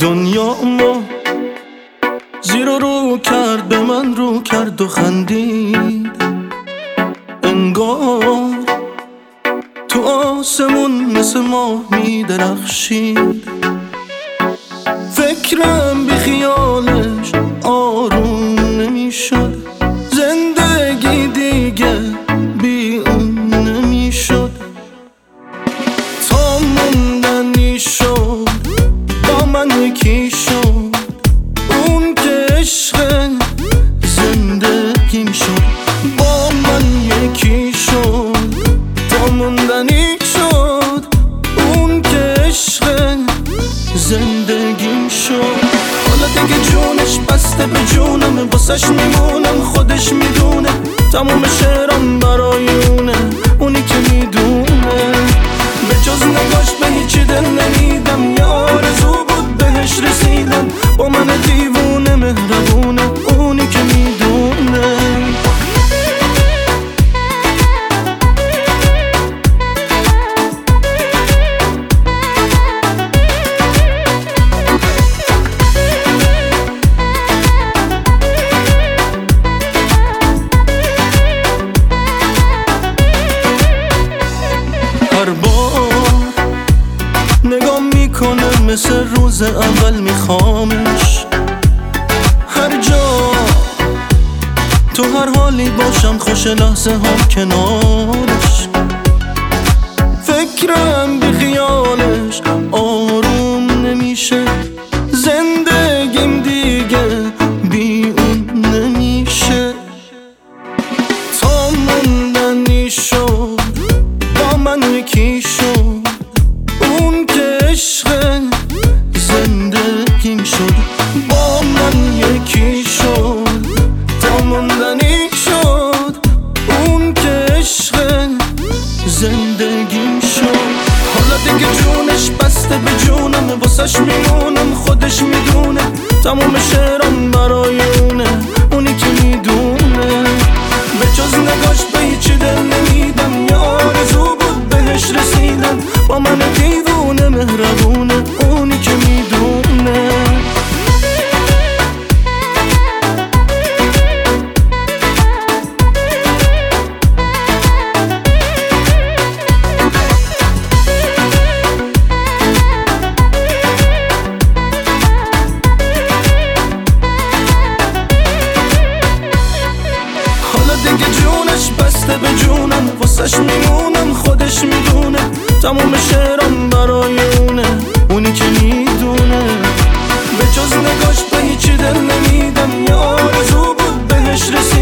دنیا ما زیر و رو کرد، به من رو کرد و خندید. انگار تو آسمون مثل ماه می درخشید. فکرم بی خیالش آروم نمیشد، زندگی دیگه بی اون نمیشد. تا موندنی شد با من یکی شد، اون که عشق زندگیم شد. با من یکی شد تا موندنی شد، اون که عشق زندگیم شد. حالا دیگه جونش بسته به جونم، واسش میمونم خودش میدونه. تموم شعرام برای اونه، اونی که میدونه. به جز نگاش به هیچی دل نمیدم، یه آرزو بود بهش رسیدم. با من دیوونه مهربونه، اونی که میدونه. هر بار نگاه میکنه مثل روز اول میخوامش. هر جا تو هر حالی باشم، خوش لحظه ها کنارش. فکرم بی خیالش آروم نمیشه، زندگیم دیگه بی اون نمیشه. تا موندنی شد با من یکی شد، اون که عشق زندگیم شد. با من یکی شد تا موندنی شد، اون که عشق زندگیم شد. حالا دیگه جونش بسته به جونم، واسش میمونم خودش میدونه. تموم شعرام برای اونه، اونی که میدونه. به جز نگاش به هیچی دل نمیدم، یه آرزو بود بهش رسیدم. با من دیوونه مهربونه، اونی که میدونه. دیگه جونش بسته به جونم، واسش میمونم خودش میدونه. تموم شعرام برای اونه، اونی که میدونه. به جز نگاش به هیچی دل نمیدم، یه آرزو بود بهش رسید.